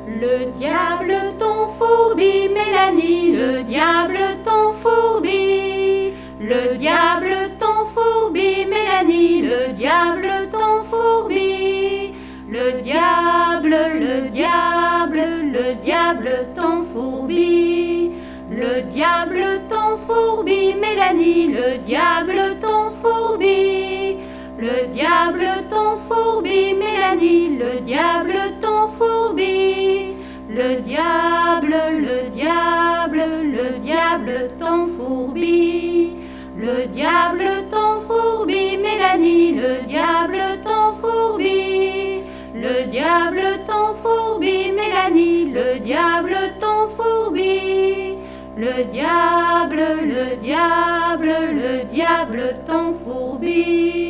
Le diable t'enfourbi, Mélanie, le diable t'enfourbi. Le diable t'enfourbi, Mélanie, le diable t'enfourbi. Le diable t'enfourbi. Le diable t'enfourbi, Mélanie, le diable t'enfourbi. Le diable t'enfourbi, Mélanie, le diable t'enfourbi. Le diable t'enfourbi. Le diable t'enfourbi, Mélanie, le diable t'enfourbi. Le diable t'enfourbi, Mélanie, le diable t'enfourbi. Le diable t'enfourbi.